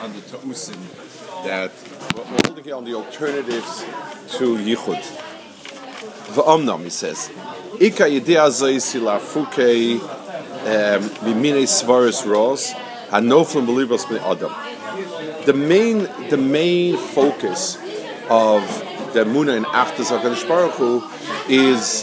on the Ta'usim that we're holding here on the alternatives to Yichud. V'omnam, he says, Ika yidea zayisi la'fukei mimine svaris ros hanoflim b'libos b'nei adam. The main focus of the Emunah in Achdus HaKadosh Baruch Hu is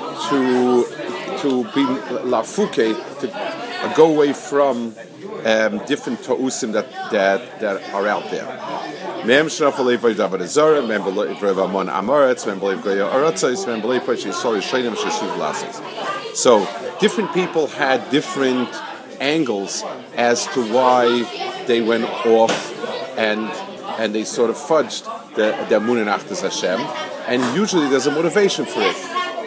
to be lafuke, to go away from different ta'usim that are out there. Mem shraf alei v'davar zara, mem b'lei v'amon amaretz, mem b'lei v'goya aratzos, mem b'lei p'shay sorry shayim sheshuv lasos. So different people had different angles as to why they went off and they sort of fudged the Emunah in Achdus Hashem, and usually there's a motivation for it.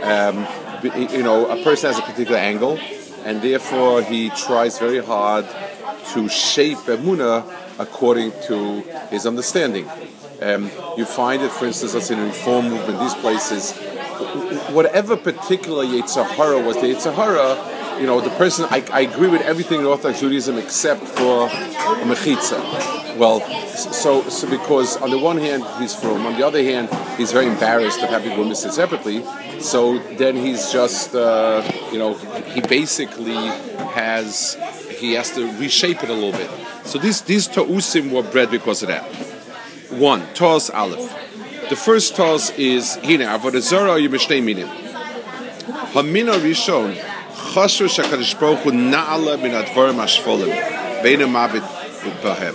A person has a particular angle, and therefore he tries very hard to shape Emunah according to his understanding. You find it, for instance, let's say in the Reform movement, these places, whatever particular Yetzer Hara was the Yetzer Hara, the person, I agree with everything in Orthodox Judaism except for a mechitza. Well, so because on the one hand he's from, on the other hand he's very embarrassed of having women sit separately. So then he's just, he basically has to reshape it a little bit. So these ta'usim were bred because of that. One, Taz Aleph. The first Taz is Hine Avodah Zarah Yimshnei Minim. Hamina Rishon Chashvu Shakadosh Baruch Hu Na'ala Min Advarim Hashfolim Ve'ena Mavit B'Hem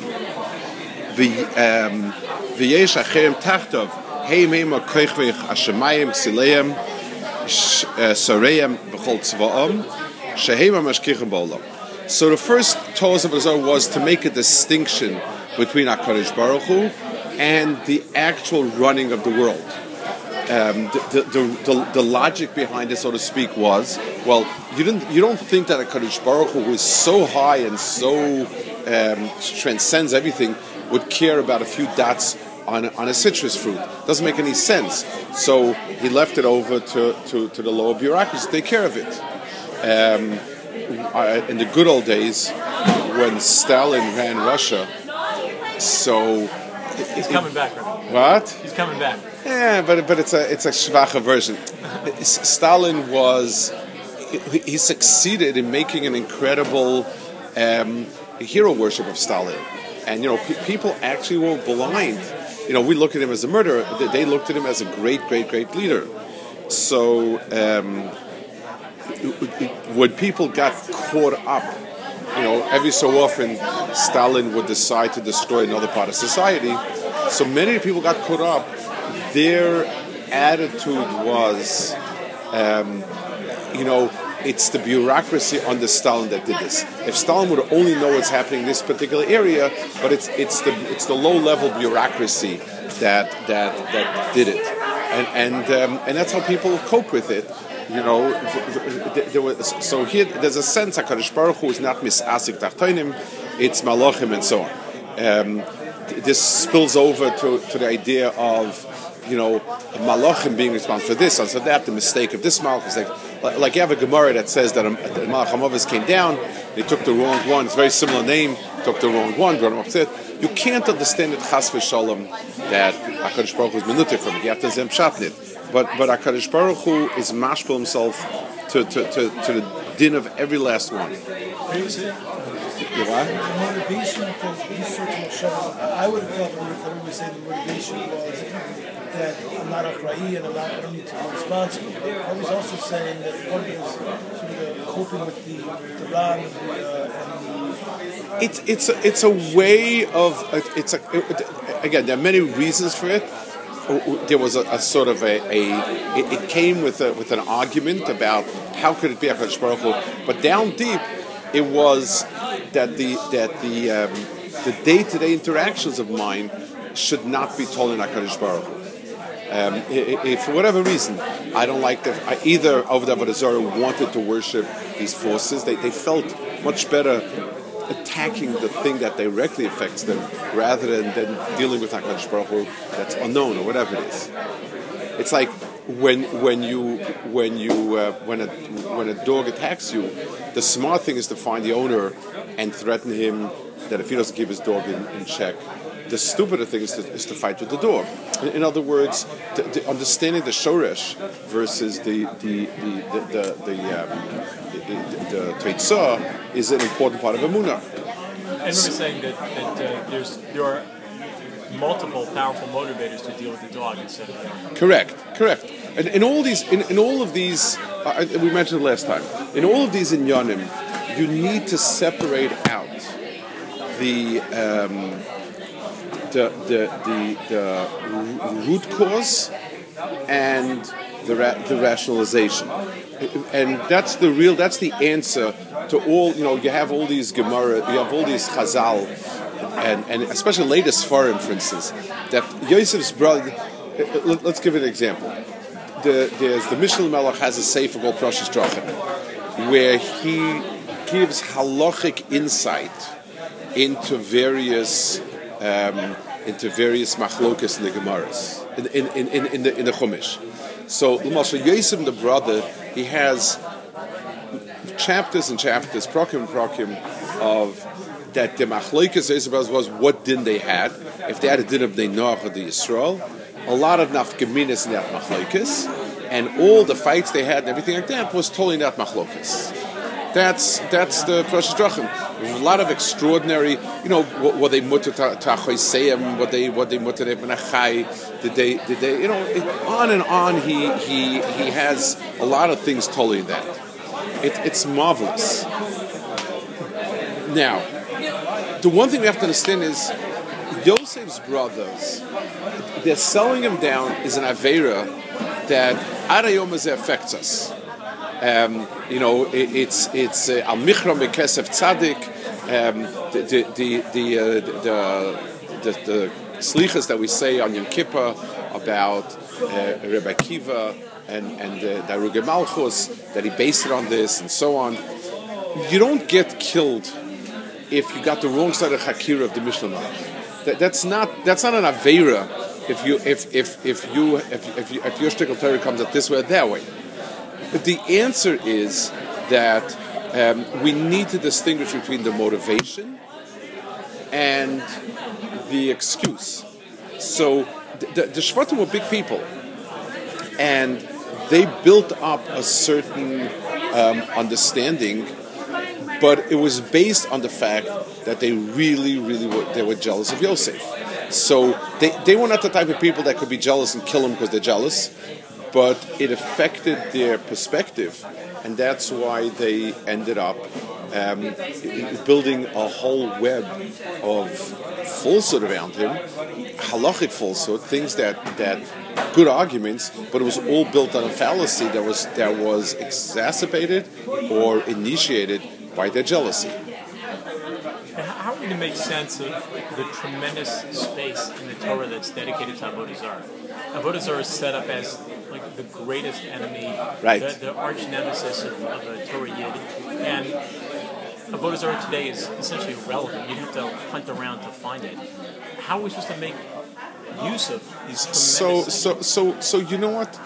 V'yesh Acherem Tachtov Heim Heim HaKoichvech Hashemayim Ksileim Sareim B'chol Tzva'am Sheheim HaMashkichim B'Olam. So the first Taz of Azar was to make a distinction between HaKadosh Baruch Hu and the actual running of the world. The logic behind it, so to speak, was, well, you don't think that HaKadosh Baruch Hu, who is so high and so transcends everything, would care about a few dots on a citrus fruit. Doesn't make any sense. So he left it over to the lower bureaucracy to take care of it. In the good old days, when Stalin ran Russia, so he's coming back, right? What? He's coming back. Yeah, but it's a schwache version. Stalin he succeeded in making an incredible hero worship of Stalin, and people actually were blind. We look at him as a murderer. They looked at him as a great leader. So when people got caught up, every so often Stalin would decide to destroy another part of society. So many people got caught up. Their attitude was, it's the bureaucracy under Stalin that did this. If Stalin would only know what's happening in this particular area, but it's the low level bureaucracy that did it, and that's how people cope with it. So here there's a sense HaKadosh Baruch Hu is not misasik tachtonim, it's malachim and so on. This spills over to the idea of malachim being responsible for this and so that. The mistake of this malach is like you have a Gemara that says that Malach HaMavis came down, they took the wrong one. It's a very similar name, took the wrong one, brought him upset. You can't understand it chas v'shalom that HaKadosh Baruch Hu is menutek from it. You have to zem shatnit. But HaKadosh Baruch Hu is mashpil himself to the din of every last one. The motivation for research Moshe, I would have thought that we say the motivation was that I'm not achrei and I don't need to be responsible. I was also saying that one is sort of coping with the Ram and it's a way of again, there are many reasons for it. There was a sort of it came with an argument about how could it be HaKadosh Baruch Hu, but down deep it was that the day-to-day interactions of mine should not be told in HaKadosh Baruch Hu. If for whatever reason I don't like either of the Avodah Zarah wanted to worship these forces, they felt much better attacking the thing that directly affects them rather than dealing with HaKadosh Baruch Hu that's unknown or whatever it is. It's like when a dog attacks you, the smart thing is to find the owner and threaten him that if he doesn't keep his dog in check, the stupider thing is to fight with the dog. In other words, the understanding the shoresh versus the teitzah is an important part of emunah. And remember saying that there are multiple powerful motivators to deal with the dog instead of the Correct. And in all of these, we mentioned it last time. In all of these inyanim, you need to separate out the root cause and the rationalization, and that's the answer to all. You have all these Gemara, you have all these Chazal, and especially latest Sfarim, for instance, that Yosef's brother. Let's give an example. There's the Mishnah Melech has a sefer called Prashas Drachim, where he gives halachic insight into various machlokas in the Gemaras, in the Chumash. So, Yosef, the brother, he has chapters and chapters, prokim, of that the machlokas was what din they had. If they had a din of the Noach or the Yisrael, a lot of nafkaminas in that machlokas, and all the fights they had and everything like that was totally not machlokas. That's the Prashas Drachim. There's a lot of extraordinary, what they mutter tachoiseim, what they mutter menachai. Did they, on and on. He has a lot of things totally in that. It's marvelous. Now, the one thing we have to understand is Yosef's brothers. They're selling him down is an aveira that Arayom affects us. It's al michram bekesef tzadik. The slichas that we say on Yom Kippur about Rebbe Akiva and the Daruge Malchus, that he based it on this and so on. You don't get killed if you got the wrong side of Hakira of the Mishnah Malach. That's not an aveira if your shtickle Torah comes out this way or that way. But the answer is that we need to distinguish between the motivation and the excuse. So the Shvatim were big people, and they built up a certain understanding, but it was based on the fact that they really were jealous of Yosef. So they were not the type of people that could be jealous and kill him because they're jealous, but it affected their perspective, and that's why they ended up building a whole web of falsehood around him, halachic falsehood, things that good arguments, but it was all built on a fallacy that was exacerbated or initiated by their jealousy. How are we going to make sense of the tremendous space in the Torah that's dedicated to Avodah Zarah? Avodah Zarah is set up as like the greatest enemy, right? The arch nemesis of a Torah Yid, and Avodah Zarah today is essentially irrelevant. You have to hunt around to find it. How are we supposed to make use of these tremendous... So you know what?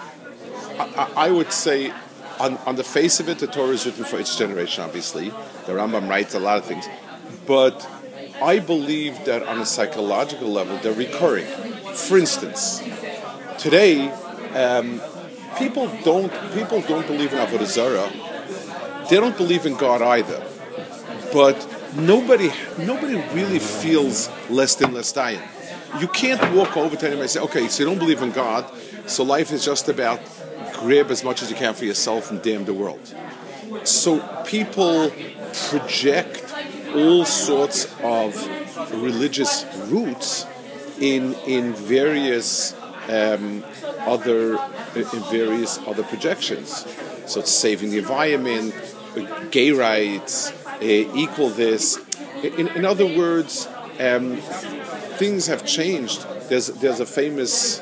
I would say, on the face of it, the Torah is written for each generation, obviously. The Rambam writes a lot of things. But I believe that on a psychological level, they're recurring. For instance, today, people don't believe in Avodah Zarah. They don't believe in God either. But nobody really feels less than less dying. You can't walk over to anyone and say, okay, so you don't believe in God, so life is just about grab as much as you can for yourself and damn the world. So people project all sorts of religious roots in various other projections. So it's saving the environment, gay rights, equal this. In other words, things have changed. There's a famous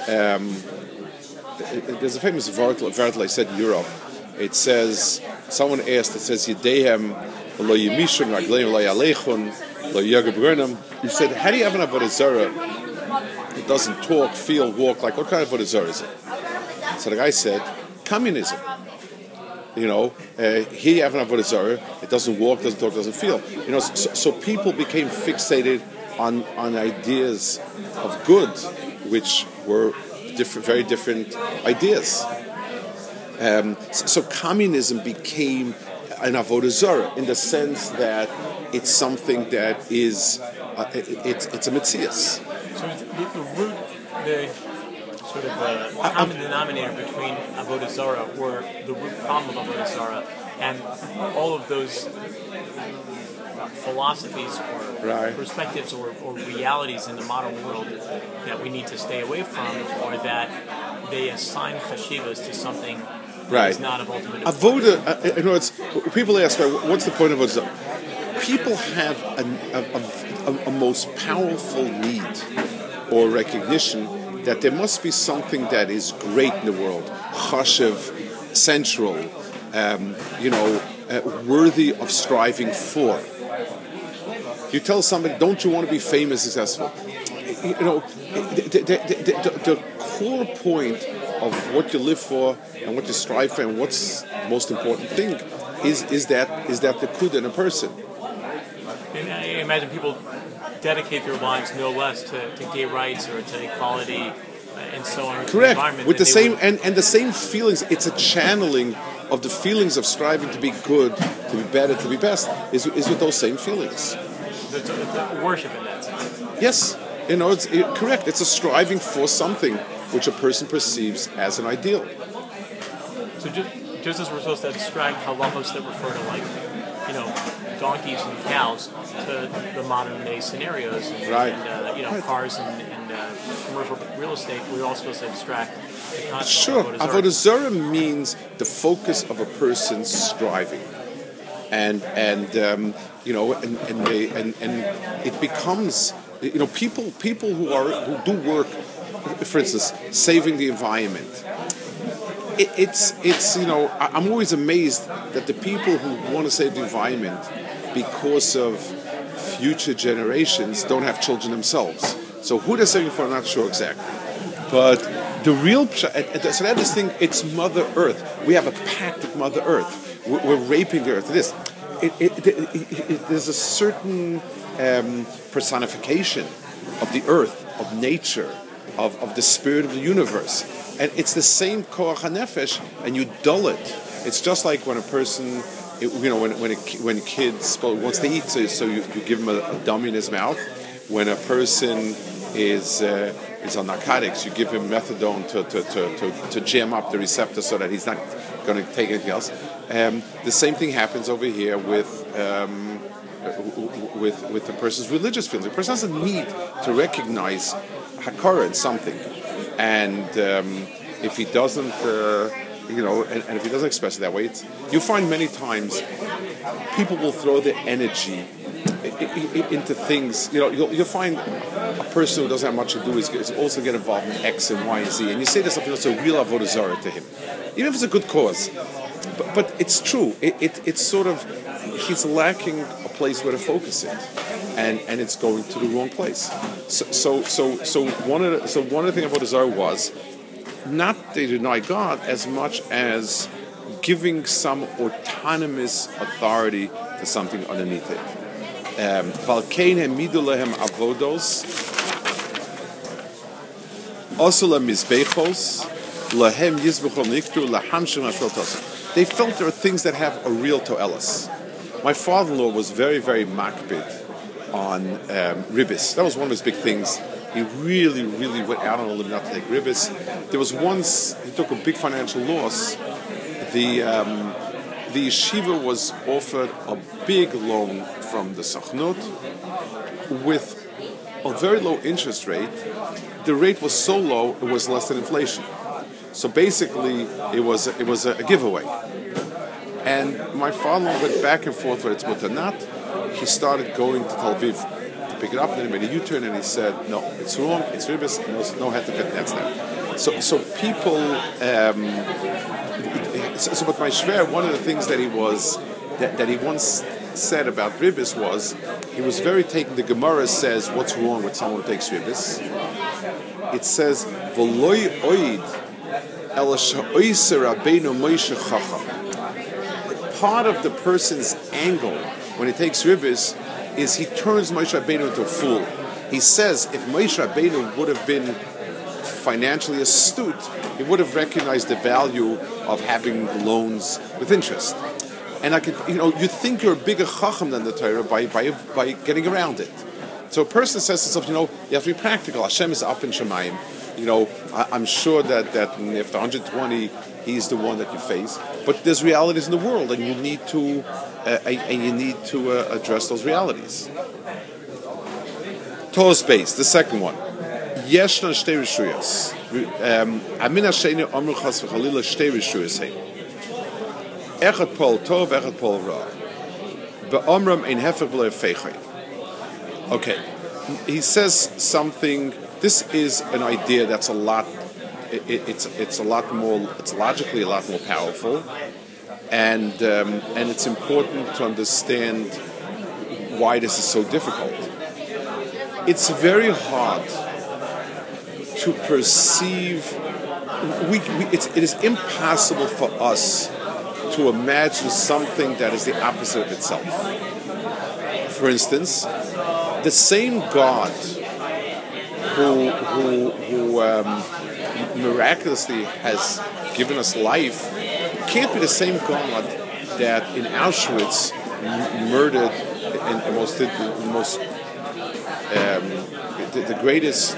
Vartel I said in Europe. It says, someone asked, it says, Yedehem lo yemishun ragleim lo yalechun lo yagabrenam. He said, how do you have an Avodah Zarah? It doesn't talk, feel, walk. Like, what kind of Avodah Zarah is it? So the guy said, communism. Here you have an avodah zarah. It doesn't walk, doesn't talk, doesn't feel. So people became fixated on ideas of good, which were very different ideas. So communism became an avodah zarah in the sense that it's something that is it's a metzias. So the root, the sort of common denominator between avodah zarah, or the root problem of avodah zarah, and all of those philosophies or perspectives or realities in the modern world that we need to stay away from, or that they assign chashivas to something that is not of ultimate importance. Avodah, people ask, what's the point of avodah zarah? People have a most powerful need or recognition that there must be something that is great in the world, chashiv, central, worthy of striving for. You tell somebody, don't you want to be famous, successful? The core point of what you live for and what you strive for and what's the most important thing is that the kud in a person. And I imagine people dedicate their lives no less to gay rights or to equality and so on. Correct. With the same and the same feelings. It's a channeling of the feelings of striving to be good, to be better, to be best. Is with those same feelings. The worship in that sense. Yes, it's correct. It's a striving for something which a person perceives as an ideal. So just as we're supposed to abstract halachos that refer to donkeys and cows to the modern day scenarios and cars and commercial real estate, we're all supposed to abstract the concept. Sure, avodah zarah means the focus of a person's striving, and it becomes people who do work, for instance, saving the environment. I'm always amazed that the people who want to save the environment because of future generations don't have children themselves. So who they're saving for, I'm not sure exactly. But the real, so that is thing, it's Mother Earth. We have a pact with Mother Earth. We're raping the Earth. There's a certain personification of the Earth, of nature, of the spirit of the universe. And it's the same koach hanefesh, and you dull it. It's just like when a person, when a kid wants to eat, so you give him a dummy in his mouth. When a person is on narcotics, you give him methadone to jam up the receptor so that he's not going to take anything else. The same thing happens over here with the person's religious feelings. The person has a need to recognize hakara in something. And if he doesn't, and if he doesn't express it that way, you find many times people will throw their energy into things. You'll find a person who doesn't have much to do is also get involved in X and Y and Z, and you say there's something that's a real avodah zarah to him, even if it's a good cause. But it's true. It's sort of he's lacking a place where to focus it. And it's going to the wrong place. So one of the things about Zarah was not they deny God as much as giving some autonomous authority to something underneath it. Valkein hemidu lehem avodos, osula mizbechos, lehem yizbechol niktu lahamshim ashrotos. They felt there are things that have a real toelis. My father-in-law was very, very makbid on ribbis. That was one of his big things. He really, really went out on a limb not to take ribbis. There was once he took a big financial loss. The yeshiva was offered a big loan from the Sachnut with a very low interest rate. The rate was so low it was less than inflation. So basically, it was a giveaway. And my father went back and forth whether it's mutter or not. He started going to Tel Aviv to pick it up, and then he made a U-turn, and he said, no, it's wrong, it's ribbis, no had to fit that's that. So people, but my shver, one of the things that he once said about ribbis was, he was very taken, the Gemara says, what's wrong with someone who takes ribbis? It says, V'loi oid el sha'oiser Rabbeinu Moshe chacham. part of the person's angle when he takes ribis is he turns Moshe Rabbeinu into a fool. He says if Moshe Rabbeinu would have been financially astute, he would have recognized the value of having loans with interest. And you think you're a bigger chacham than the Torah by getting around it. So a person says to himself, you have to be practical. Hashem is up in Shemayim. I'm sure that after 120, He's the one that you face. But there's realities in the world, and you need to address those realities. Torah's base, the second one. Yeshna shtei rishuyas. Amin Hasheni amru chas v'chalila shtei rishuyas hein. Echad pol tov, echad pol ra. Be'omram ein hefech v'lo yefeichai. Okay, he says something. This is an idea that's a lot. It's a lot more. It's logically a lot more powerful, and it's important to understand why this is so difficult. It's very hard to perceive. It is impossible for us to imagine something that is the opposite of itself. For instance, the same God who miraculously has given us life can't be the same God that in Auschwitz murdered the greatest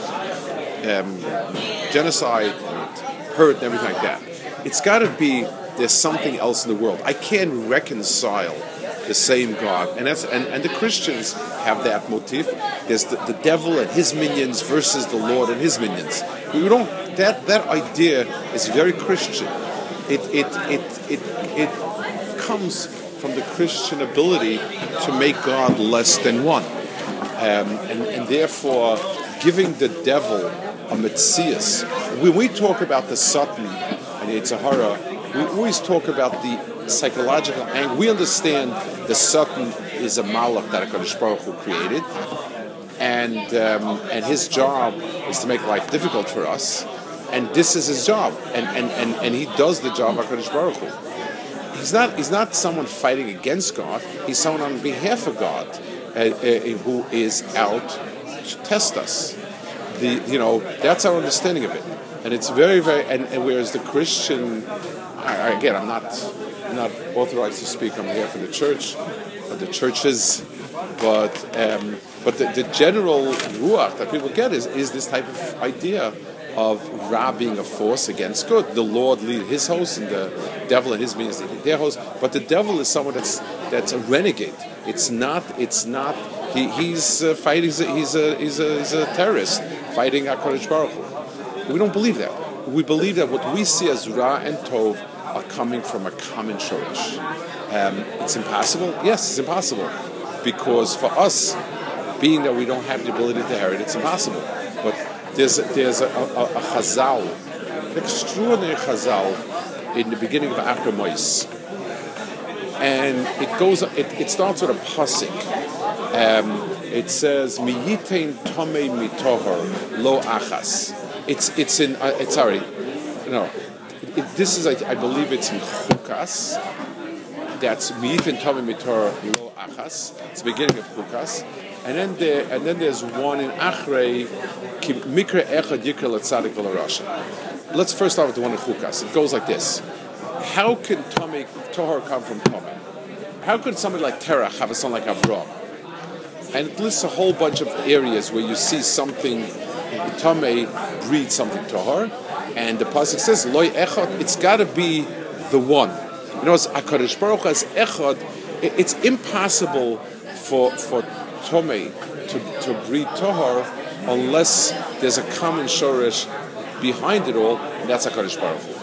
genocide, hurt, and everything like that. It's got to be there's something else in the world. I can't reconcile the same God, and the Christians have that motif. There's the devil and his minions versus the Lord and his minions. We don't. That idea is very Christian. It comes from the Christian ability to make God less than one, and therefore giving the devil a metzias. When we talk about the Satan and Yetzer Hara, we always talk about the psychological angle. We understand the Satan is a malach that HaKadosh Baruch Hu created, and his job is to make life difficult for us, and this is his job, and he does the job of HaKadosh Baruch Hu. He's not someone fighting against God. He's someone on behalf of God who is out to test us. That's our understanding of it, and it's very, very. And whereas the Christian, again, I'm not authorized to speak on behalf of the church or the churches, but the general ruach that people get is this type of idea of Ra being a force against good. The Lord lead his host, and the devil and his minions lead their host. But the devil is someone that's a renegade. It's not. He's fighting. He's a terrorist fighting HaKadosh Baruch Hu. We don't believe that. We believe that what we see as Ra and Tov are coming from a common shorish. It's impossible. Yes, it's impossible, because for us, being that we don't have the ability to inherit, it's impossible. But there's a chazal, an extraordinary chazal in the beginning of Achar Mois, and it starts with a pasuk. It says Miyitein Tomei Mitohor Lo Achas. This is I believe it's in Chukas. That's Miyitein Tomei Mitohor Lo Achas. It's the beginning of Chukas. And then there's one in Achrei, Mikra Echad Yikra L'Tzadik V'Larasha. Let's first start with the one in Chukas. It goes like this: how can Tohar come from Tomei? How could somebody like Terach have a son like Avraham? And it lists a whole bunch of areas where you see something Tomei breeds something Tohar, and the pasuk says Loi Echad. It's got to be the one. As HaKadosh Baruch Hu as Echad, it's impossible for Tomei to breed Tohar unless there's a common shorish behind it all, and that's HaKadosh Baruch Hu.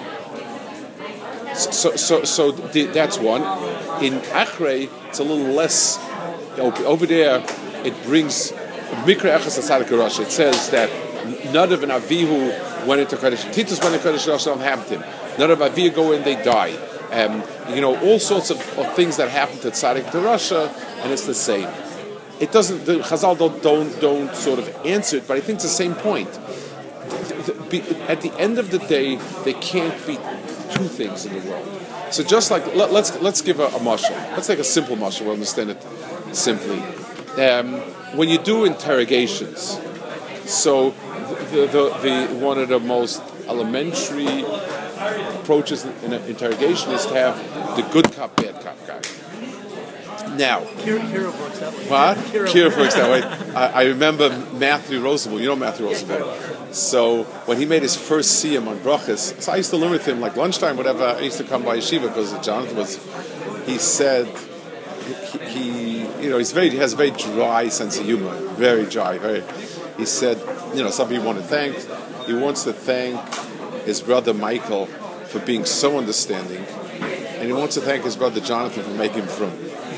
So that's one. In Achrei, it's a little less. Over there, it brings Mikra Echas L'Tzadik V'Larasha. It says that Nadav and Avihu went into Kodesh. Titus went into Kodesh Rosh Hashanah. Nadav and Avihu go in, they die. All sorts of things that happen to Tzadik to Russia, and it's the same. It doesn't. The Chazal don't sort of answer it, but I think it's the same point. At the end of the day, there can't be two things in the world. So just like let's give a mashal. Let's take a simple mashal. We'll understand it simply. When you do interrogations, so the one of the most elementary approaches in an interrogation is to have the good cop, bad cop guy. Now, Kira works that way. what? Kira works that way. I remember Matthew Rosenberg. You know Matthew Rosenberg. So when he made his first siyum on brachas, so I used to learn with him like lunchtime, whatever. I used to come by yeshiva because Jonathan was. He said he he has a very dry sense of humor, very dry. He said, some people want to thank. He wants to thank his brother Michael for being so understanding, and he wants to thank his brother Jonathan for making him from.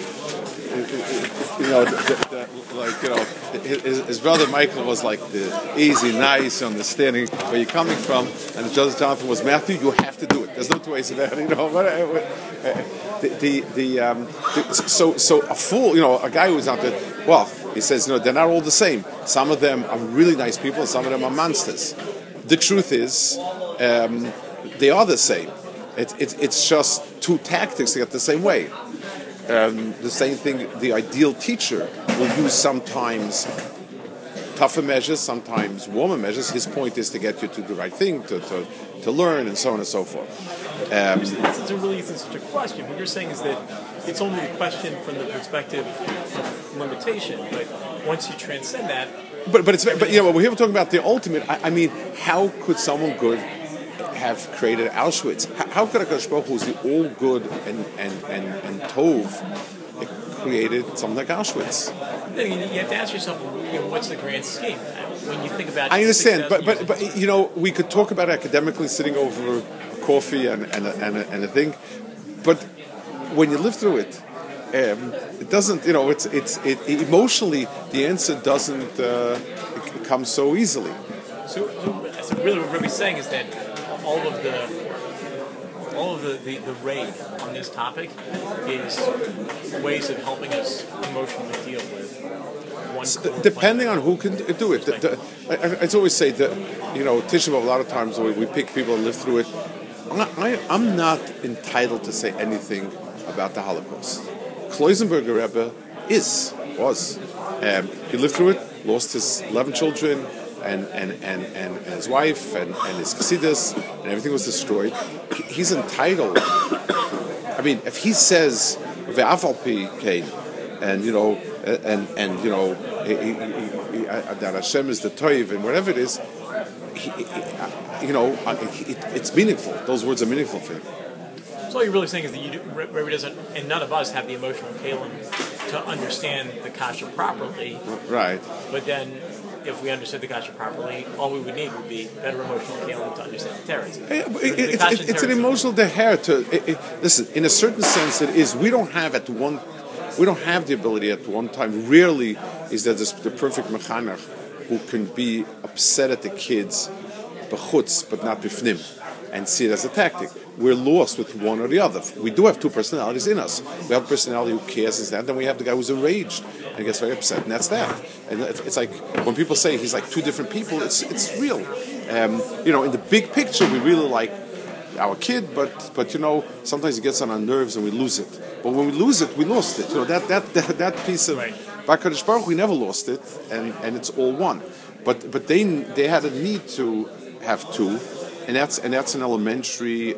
His brother Michael was like the easy, nice, understanding where you're coming from, and Joseph Jonathan was Matthew. You have to do it. There's no two ways about it. So a fool, a guy who's not that. Well, he says, they're not all the same. Some of them are really nice people, and some of them are monsters. The truth is, they are the same. It's just two tactics to get the same way. The same thing, the ideal teacher will use sometimes tougher measures, sometimes warmer measures. His point is to get you to the right thing, to learn, and so on and so forth. This really isn't such a question. What you're saying is that it's only a question from the perspective of limitation, but once you transcend that... But we're here talking about the ultimate. I mean, how could someone good have created Auschwitz? How could a Kadosh Baruch Hu, who's the all good and Tov, created something like Auschwitz? You have to ask yourself, what's the grand scheme? When you think about, I understand, but we could talk about it academically, sitting over coffee and a thing, but when you live through it, it doesn't. It emotionally, the answer doesn't come so easily. So really, what we're saying is that all of the raid on this topic is ways of helping us emotionally deal with one. Depending on who can do it. I always say that Tisha B'Av, a lot of times we pick people and live through it. I'm not entitled to say anything about the Holocaust. Kloisenberger Rebbe was. He lived through it, lost his 11 children, and his wife, and his Chassidus, and everything was destroyed. He's entitled. I mean, if he says ve'afal pi kain, and that Hashem is the Toiv, and whatever it is, it's meaningful. Those words are meaningful for him. So all you're really saying is that Rebbe doesn't, and none of us have the emotional kalim to understand the kasha properly. Right. But then, if we understood the kasha properly, all we would need would be better emotional kalim to understand the teretz. It's an emotional deher to listen. In a certain sense, it is. We don't have the ability at one time. Rarely is there the perfect mechanech who can be upset at the kids, b'chutz, but not b'fnim, and see it as a tactic. We're lost with one or the other. We do have two personalities in us. We have a personality who cares and that, then we have the guy who's enraged and gets very upset, and that's that. And it's like when people say he's like two different people, it's real. In the big picture, we really like our kid, but sometimes it gets on our nerves and we lose it. But when we lose it, we lost it. That piece of Kadosh Baruch Hu, we never lost it, and it's all one. But they had a need to have two. And that's an elementary,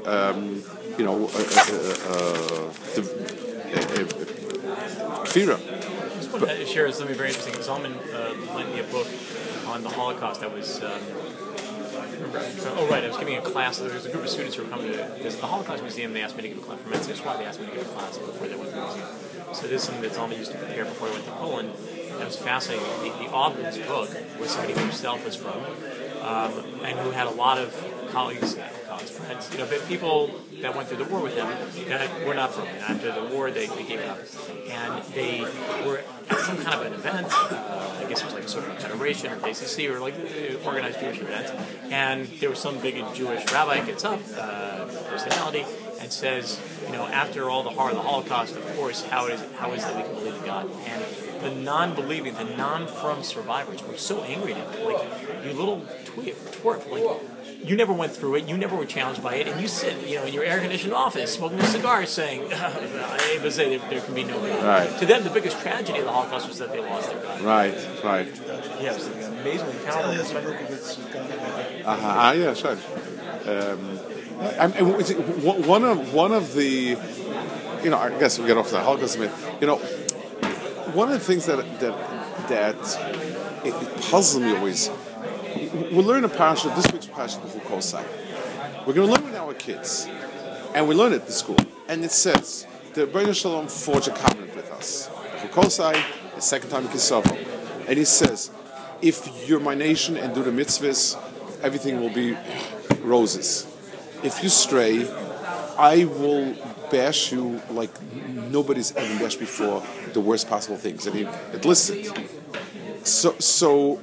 kfira. I just wanted to share something very interesting. Zalman lent me a book on the Holocaust that was. I was giving a class. There was a group of students who were coming to visit the Holocaust Museum. They asked me to give a class. From NCSY, they asked me to give a class before they went to the museum. So this is something that Zalman used to prepare before he went to Poland. It was fascinating. The author of this book was somebody who himself was from, and who had a lot of colleagues, friends, people that went through the war with him that were not from him. After the war, they gave it up. And they were at some kind of an event, I guess it was like a sort of a federation or JCC or like organized Jewish event, and there was some big Jewish rabbi gets up, personality, and says, after all the horror of the Holocaust, of course, how is it that we can believe in God? And the non-believing, the non-from survivors were so angry at him. Like, you little twerp, like, you never went through it, you never were challenged by it, and you sit, in your air-conditioned office smoking a cigar saying, there can be no God. Right. To them, the biggest tragedy of the Holocaust was that they lost their God. Right. Yeah, it was amazingly powerful. Yeah, sure. One of the, I guess we get off the Holocaust myth. One of the things that it puzzles me always. We'll learn a parsha, this week's parsha, the Kosai. We're going to learn it with our kids, and we learn it at school. And it says the Rebbeinu Shalom forged a covenant with us. Kosai, the second time in Kisavo, and he says, if you're my nation and do the mitzvahs, everything will be roses. If you stray, I will bash you like nobody's ever bashed before, the worst possible things. And it lists it. So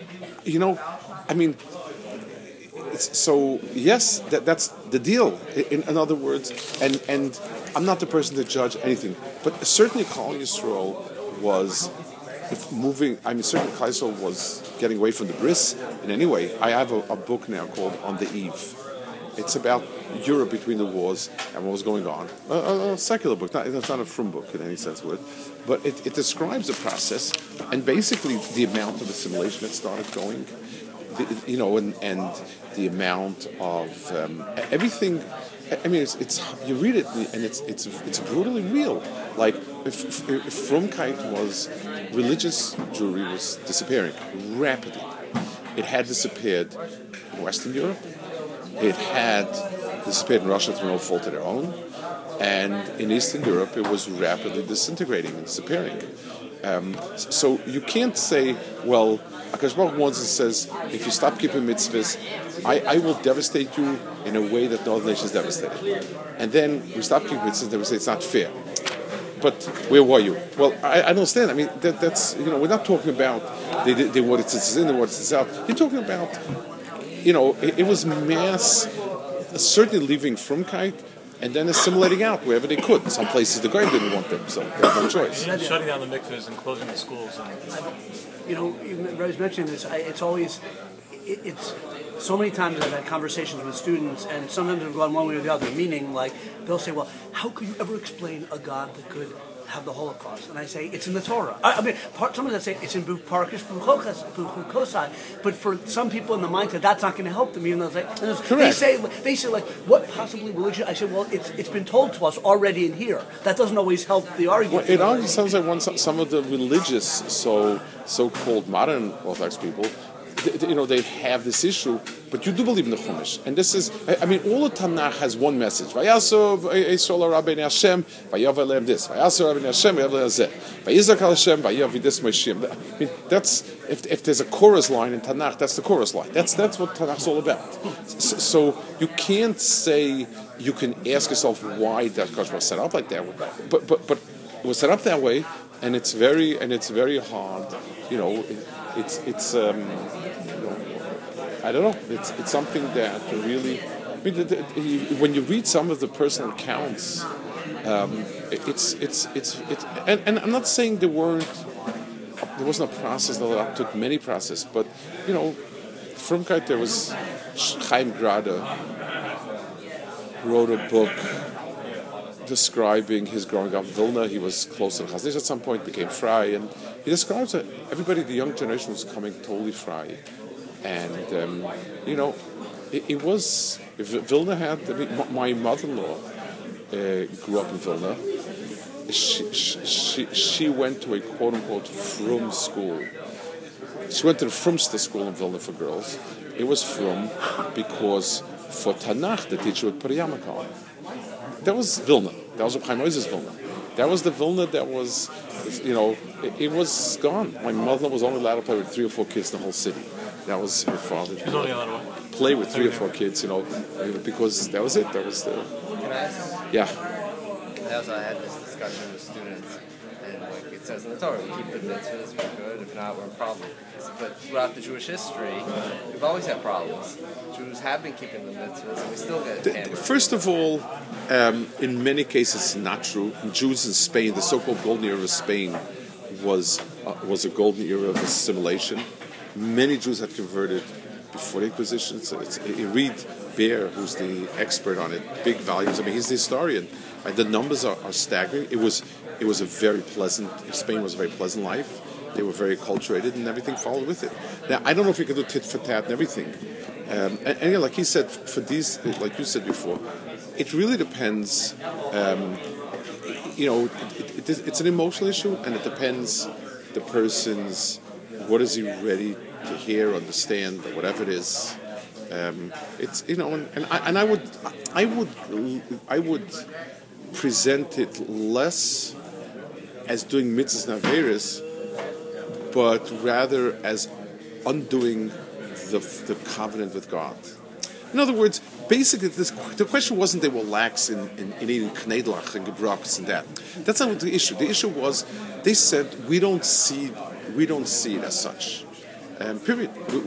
yes, that's the deal. In other words, and I'm not the person to judge anything, but certainly Klal Yisrael was moving. Certainly Klal Yisrael was getting away from the bris in any way. I have a book now called On the Eve. It's about Europe between the wars and what was going on. A secular book, it's not a frum book in any sense of it, but it describes the process and basically the amount of assimilation that started going, and the amount of everything. It's you read it and it's brutally real. Like if Frumkeit was religious Jewry was disappearing rapidly. It had disappeared in Western Europe. It had disappeared in Russia through no fault of their own, and in Eastern Europe it was rapidly disintegrating and disappearing. So you can't say, well, Akash Baruch once says, if you stop keeping mitzvahs, I will devastate you in a way that no other nation is devastated. And then we stop keeping mitzvahs, and we say it's not fair. But where were you? Well, I understand. That's we're not talking about they wanted to in, they wanted to out. You're talking about. It was mass, certainly leaving Frumkeit and then assimilating out wherever they could. Some places the Goyim didn't want them, so they had no choice. Shutting down the mikvahs and closing the schools. Rose mentioning this, it's so many times I've had conversations with students, and sometimes we've gone one way or the other, meaning like they'll say, well, how could you ever explain a God that could have the Holocaust? And I say, it's in the Torah. Some of them say it's in Parkish Kosai, but for some people in the mindset, that's not going to help them, even though they say like, what possibly religion? I say, well, it's been told to us already in here. That doesn't always help the argument. Well, it always sounds like some of the religious, so-called modern Orthodox people, they have this issue, but you do believe in the Chumash. And this is, all the Tanakh has one message. Vayasov Yisrael Rabbeinu Hashem, Vayav Elem this. Vayasov Rabbeinu Hashem, Vayav Elem zeh. Vayizak Hashem, Vayav this Moshiach. That's, if there's a chorus line in Tanakh, that's the chorus line. That's what Tanakh's all about. So you can't say, you can ask yourself why that Kosh was set up like that. But it was set up that way, and it's very hard. I don't know. It's something that really. When you read some of the personal accounts, and I'm not saying there wasn't a process that took many processes, but Frumkeit, there was Chaim Grada wrote a book describing his growing up in Vilna. He was close to the Chazon Ish at some point, became fry, and he describes that everybody, the young generation, was coming totally fry. And, it was, Vilna had, my mother-in-law grew up in Vilna. She went to a quote-unquote frum school. She went to the Frumster school in Vilna for girls. It was frum because for Tanakh, the teacher would put a yarmulke on. That was Vilna. That was Chaim Oiz's Vilna. That was the Vilna that was, it was gone. My mother was only allowed to play with 3 or 4 kids in the whole city. That was her father. She was only allowed to play with 3 or 4 kids, because that was it. That was the. Can I ask something? Yeah. I had this discussion with students, and it says in the Torah, we keep the mitzvahs, we're good. If not, we're in problem. But throughout the Jewish history, we've always had problems. Jews have been keeping the mitzvahs, and we still get hammered. First of all, in many cases, it's not true. Jews in Spain, the so-called Golden Era of Spain, was a golden era of assimilation. Many Jews had converted before the Inquisition. So you read Beer, who's the expert on it, big volumes. I mean, he's the historian. The numbers are staggering. It was a very pleasant. Spain was a very pleasant life. They were very acculturated, and everything followed with it. Now, I don't know if you can do tit for tat and everything. And like he said, for these, like you said before, it really depends. It's an emotional issue, and it depends the person's, what is he ready to hear, understand, or whatever it is. I would present it less as doing mitzvahs and averos, but rather as undoing the covenant with God. In other words, basically, the question wasn't they were lax in eating knedlach and gebrocks and that. That's not the issue. The issue was they said we don't see it as such. Period.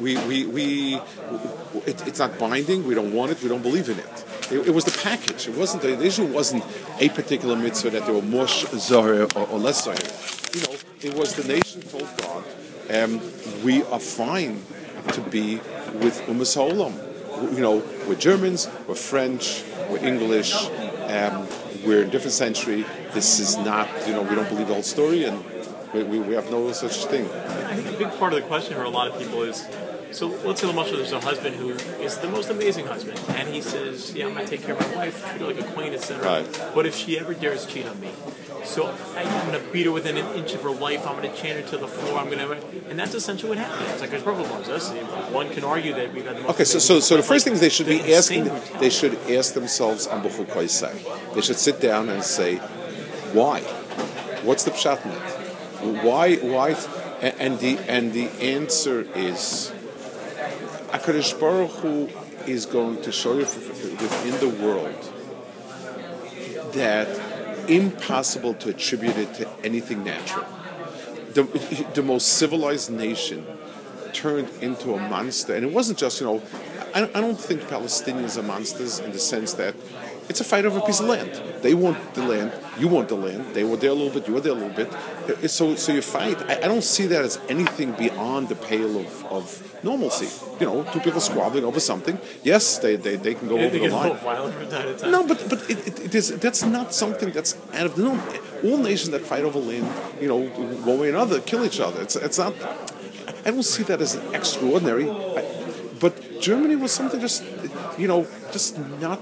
It's not binding. We don't want it. We don't believe in it. It was the package. It wasn't the issue. Wasn't a particular mitzvah that they were more zohar or less zohar. It was the nation told God, we are fine to be with Umas Ha'olam. We're Germans, we're French, we're English, we're in a different century. This is not, we don't believe the whole story, and we have no such thing. I think a big part of the question for a lot of people is, so let's say there's a husband who is the most amazing husband, and he says, I'm going to take care of my wife, treat her like a queen, etc. Right. But if she ever dares cheat on me, so I'm going to beat her within an inch of her life, I'm going to chain her to the floor, and that's essentially what happened. It's like there's probably one can argue that we've had the most. Okay, so the first thing they should be asking, they should ask themselves, they should sit down and say, why? What's the pshat in it? Why? And the answer is, HaKadosh Baruch Hu is going to show you within the world that impossible to attribute it to anything natural. The most civilized nation turned into a monster, and it wasn't just, I don't think Palestinians are monsters in the sense that it's a fight over a piece of land. They want the land, you want the land. They were there a little bit, you were there a little bit. So you fight. I don't see that as anything beyond the pale of normalcy. Two people squabbling over something. Yes, they can go over the line. From time to time. No, but that's not something that's out of the norm. All nations that fight over land, one way or another, kill each other. It's not. I don't see that as extraordinary. But Germany was something just not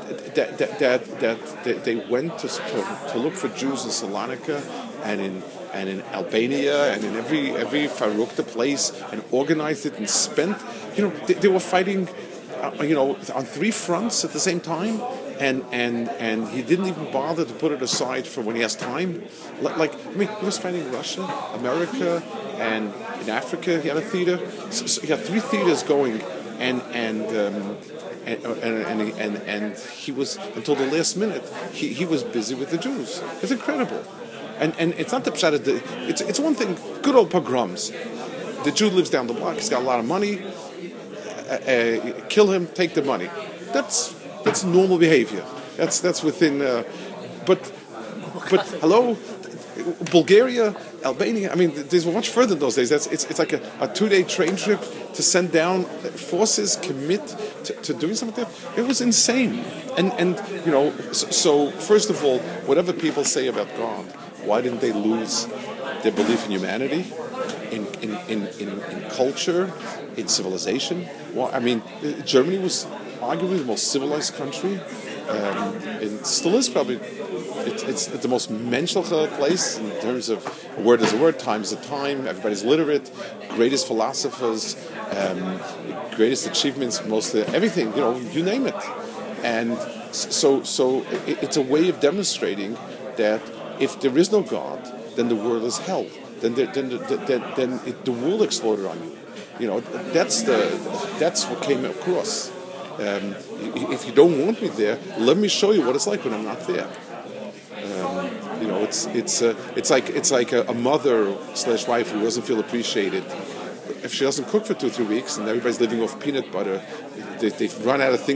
that they went to look for Jews in Salonika and in Albania and in every Farukta place and organized it and spent. They were fighting, on three fronts at the same time. And he didn't even bother to put it aside for when he has time. He was fighting Russia, America, and in Africa he had a theater. So he had three theaters going, and he was, until the last minute, he was busy with the Jews. It's incredible. And it's not the pshat. It's one thing. Good old pogroms. The Jew lives down the block. He's got a lot of money. Kill him. Take the money. That's normal behavior. That's within. But hello, Bulgaria, Albania. I mean, these were much further in those days. It's like a 2-day train trip to send down forces, commit to doing something. It was insane. And so first of all, whatever people say about God, why didn't they lose their belief in humanity, in culture, in civilization? Well, I mean, Germany was arguably the most civilized country. It still is probably. It's the most menschliche place in terms of a word is a word, time is a time. Everybody's literate, greatest philosophers, greatest achievements, most everything. You name it. And so it's a way of demonstrating that if there is no God, then the world is hell. Then the world exploded on you. That's what came across. If you don't want me there, let me show you what it's like when I'm not there. It's like a mother/wife who doesn't feel appreciated. If she doesn't cook for 2-3 weeks and everybody's living off peanut butter, they've run out of things to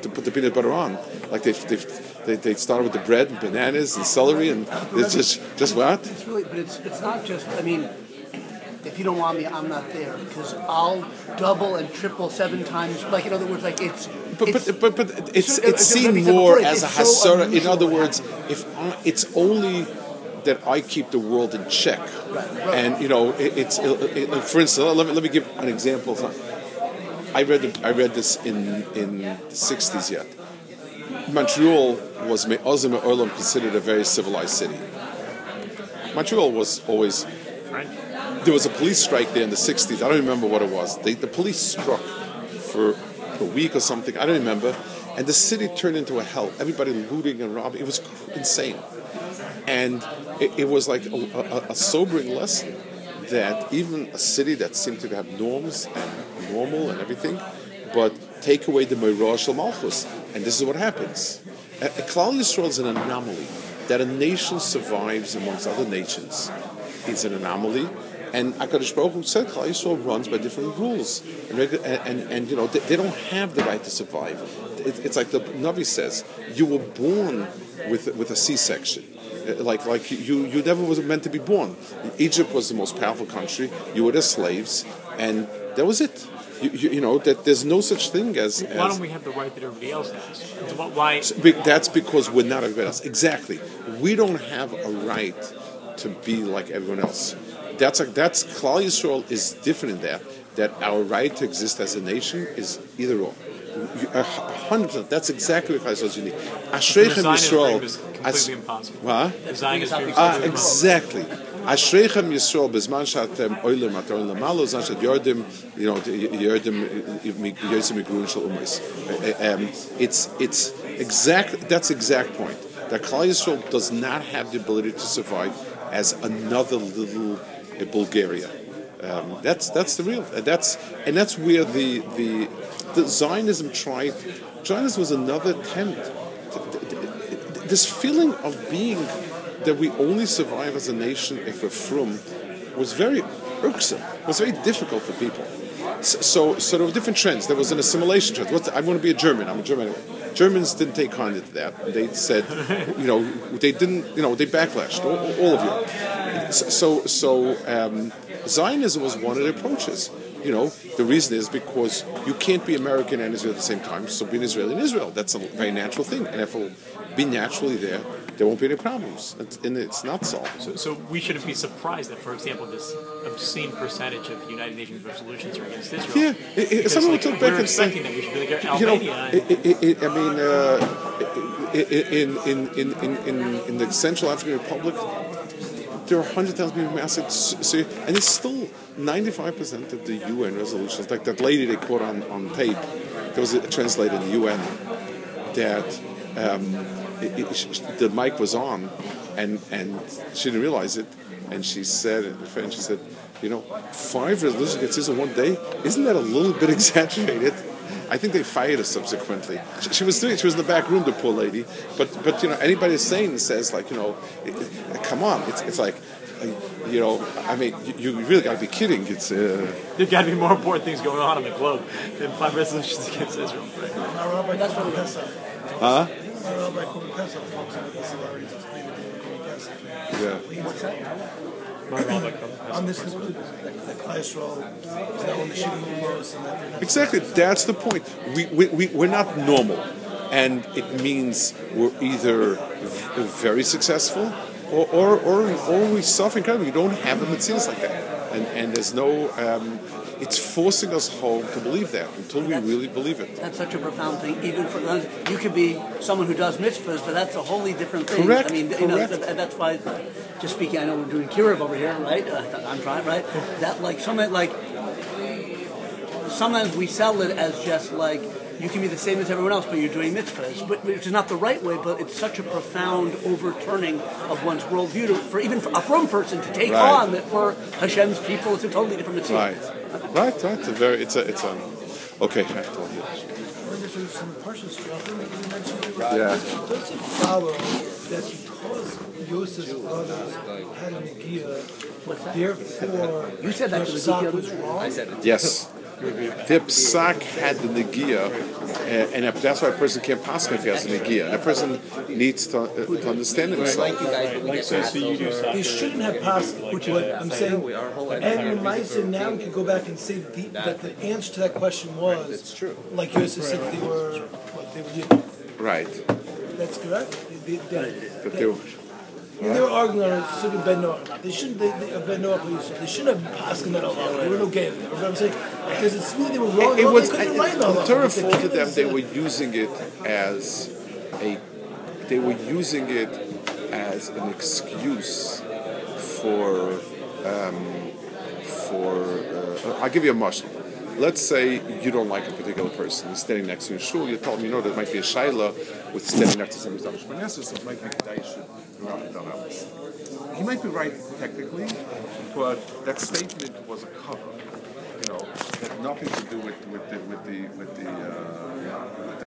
to put the peanut butter on. Like they started with the bread and bananas and celery, and it's just what? It's really, but it's not just. I mean, if you don't want me, I'm not there because I'll double and triple 7 times. Like in other words, like it's. But it's seen more as a hasara. In other words, if it's only that I keep the world in check, and it's for instance, let me give an example. I read this in the 60s yet. Montreal was Me'ozim Olam considered a very civilized city. Montreal was always. There was a police strike there in the 60s. I don't remember what it was. The police struck for a week or something. I don't remember. And the city turned into a hell. Everybody looting and robbing. It was insane. And it was like a sobering lesson that even a city that seemed to have norms and normal and everything, but take away the Meirah Shel Malchus. And this is what happens. Klal Yisrael is an anomaly. That a nation survives amongst other nations is an anomaly. And HaKadosh Baruch Hu said Klal Yisrael runs by different rules. And they don't have the right to survive. It's like the Navi says, you were born with a C-section. Like you never was meant to be born. Egypt was the most powerful country. You were their slaves, and that was it. That there's no such thing as. Why don't we have the right that everybody else has? Why? That's because we're not everybody else. Exactly. We don't have a right to be like everyone else. That's Klal Yisrael is different in that our right to exist as a nation is either or. 100%. That's exactly what Klal Yisrael is unique. Ashreichem Yisrael is completely impossible. What? Exactly. Ashreichem Yisrael bezman shatem oilem at oilem malo zan shat yordim yosim migrun shel umos. It's exact. That's the exact point. That Klal Yisrael does not have the ability to survive as another little Bulgaria. That's the real. That's where the Zionism tried. Zionism was another attempt. This feeling of being that we only survive as a nation if we're frum was very irksome. It was very difficult for people. So there were different trends. There was an assimilation trend. I want to be a German. I'm a German anyway. Germans didn't take kindly to that. They said, they didn't, they backlashed, all of you. So Zionism was one of the approaches. The reason is because you can't be American and Israel at the same time, so be an Israeli in Israel. That's a very natural thing. And if it'll be naturally there won't be any problems. And it's not solved. So we shouldn't be surprised that, for example, this obscene percentage of United Nations resolutions are against Israel. Yeah, someone took back and said, that we should be like Albania. In the Central African Republic, there are 100,000 people massacred, and it's still 95% of the UN resolutions. Like that lady they caught on tape, there was a translator in the UN that the mic was on, and she didn't realize it, and she said, in French, she said, 5 resolutions against Israel one day, isn't that a little bit exaggerated? I think they fired her subsequently. She was in the back room, the poor lady. But anybody says like, come on, it's like, you really got to be kidding. It's there got to be more important things going on the globe than 5 resolutions against Israel. Right? That's what it is. Huh? Yeah. On this include the cholesterol, exactly, that's the point. We're not normal, and it means we're either very successful or we suffer incredibly. We don't have a mitzvahs like that, and there's no. It's forcing us home to believe that until we really believe it. That's such a profound thing. Even for you could be someone who does mitzvahs, but that's a wholly different thing. Correct. I mean, that's why. Just speaking, I know we're doing Kiruv over here, right? I'm trying, right? That sometimes we sell it as just like you can be the same as everyone else, but you're doing mitzvahs, which is not the right way. But it's such a profound overturning of one's worldview for even a frum person to take on that for Hashem's people. It's a totally different mitzvah. Right. It's a. Okay, I have to tell you. Yeah. Does it follow that because Yosef's brothers had an Nagia, therefore you said that was wrong? I said it. Yes. their psak had the negia, and that's why a person can't pass if he has a negia. And a person needs to understand himself. They shouldn't have passed. What I'm saying, and Lemaisa now we can go back and say that the answer to that question was, It's true. like Yosef said, they were Yidden. Right. That's correct. But they were, They were arguing on a certain Ben Noach. They shouldn't. Ben Noach. They shouldn't have passed that along. There were no games. You know what I'm saying? Because it's really they were wrong. it was, they couldn't write the the Torah halacha. faulted them. They were using it as an excuse for. I'll give you a mashal. Let's say you don't like a particular person. He's standing next to you in shul. You tell him, there might be a shaila with standing next to somebody's damish manesses, so it might be He might be right technically, but that statement was a cover. Had nothing to do with the